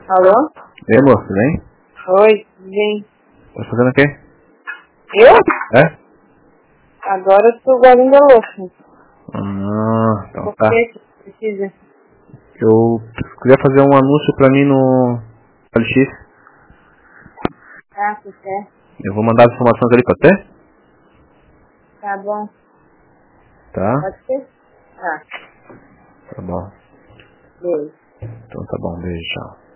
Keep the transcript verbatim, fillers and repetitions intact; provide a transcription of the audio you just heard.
Alô? Ei, amor, tudo bem? Oi, vem. Tá fazendo o quê? Eu? É? Agora eu tô guardando a louça. Ah, então Por tá. que você precisa? Eu queria fazer um anúncio pra mim no L X. Ah, você quer? Eu vou mandar as informações ali pra você? Tá bom. Tá? Pode ser? Tá. Tá bom. Beijo. Então tá bom, beijo, tchau.